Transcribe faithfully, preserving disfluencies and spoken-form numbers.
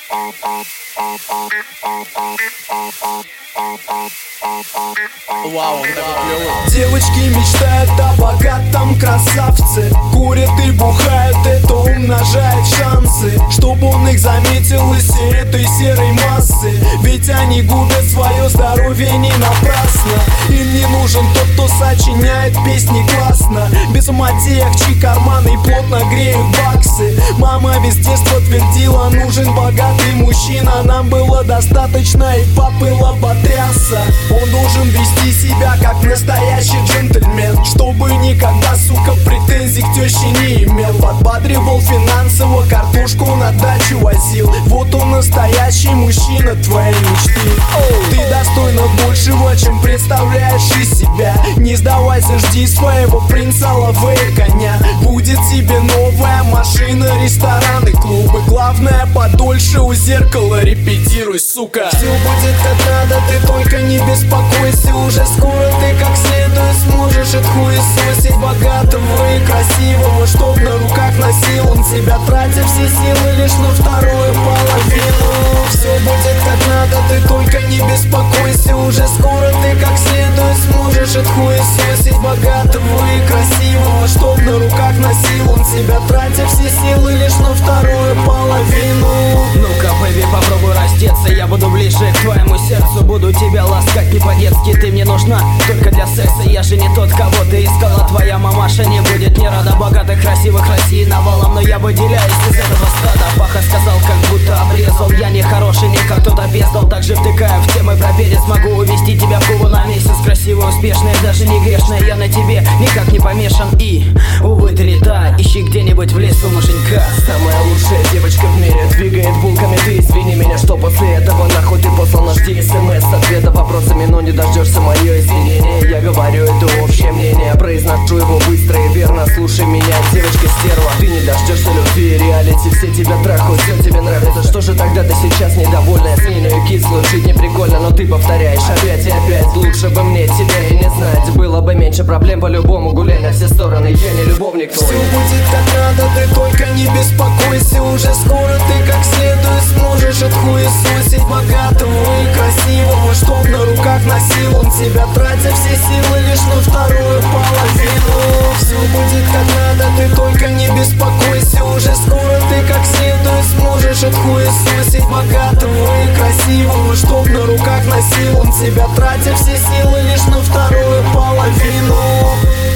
Вау, он такой клёвый. Девочки мечтают о богатом красавце, курят и бухают, это умножает шансы, чтобы он их заметил из всей этой серой массы. Ведь они губят свое здоровье не напрасно. Им не нужен тот, кто сочиняет песни классно, без самотеек, чьи карманы плотно греют баксы. Мама без детства твердила: нужен богатый мужчина. Нам было достаточно и попыла потряса. Он должен вести себя как настоящий джентльмен, чтобы никогда, сука, претензий к тёще не имел. Подбадривал финансово, картошку на дачу возил. Вот он настоящий мужчина твоей мечты. Ты достойна большего, чем представляешь из себя. Не сдавайся, жди своего принца, ловей коня. Будет тебе новая машина, рестораны, клубы. Главное, подольше у зеркала репетируй, сука. Все будет как надо, ты только не беспокойся. Уже скоро ты как следует сможешь отхуесосить богатого и красивого, чтоб на руках носил он тебя, тратя все силы лишь на вторую половину. Все будет как надо, ты только не беспокойся. Уже скоро ты как следует сможешь отхуесосить богатого и красивого, чтоб на руках носил он тебя, тратя все силы лишь на вторую половину. Ну-ка, бэби, попробуй раздеться, я буду ближе к твоему сердцу. Буду тебя ласкать не по-детски, ты мне нужна только для секса. Я же не тот, кого ты искала, твоя мамаша не будет не рада богатых, красивых России навалом. Но я выделяюсь из этого стада. Паха сказал, как будто обрезал. Я не хороший, не как кто-то бездал. Также втыкая в темы про перец, могу увести тебя в Кубу на месяц. Красивая, успешная, даже не грешная. Я на тебе никак не помешан. И, увы, ты не та, ищи где-нибудь в лесу муженька. Самая лучшая девочка в мире двигает булками. Ты извини меня, что после этого нахуй ты послал. Жди смс с ответа вопросами, но не дождешься мое извинение. Я говорю, это общее мнение, произношу его быстро и верно. Слушай меня, девочка стерва, ты не дождешься любви и реалити. Все тебя трахают, все тебе нравится. Что же тогда ты сейчас недовольная? Сильную кислую, жить не прикольно, но ты повторяешь опять и опять. Лучше бы мне тебя и не знать, было бы меньше проблем. По-любому гуляй на все стороны, я не любовник твой. Все будет как надо, ты только не беспокойся. Уже скоро ты как следует сможешь отхуесосить богатого и красивого, чтоб на руках носил он тебя, тратя все силы лишь на вторую половину. Все будет как надо, ты только не беспокойся. Уже скоро ты как следует сможешь отхуесосить богатого и красивого, чтоб на руках носил он тебя, тратя все силы лишь на вторую половину.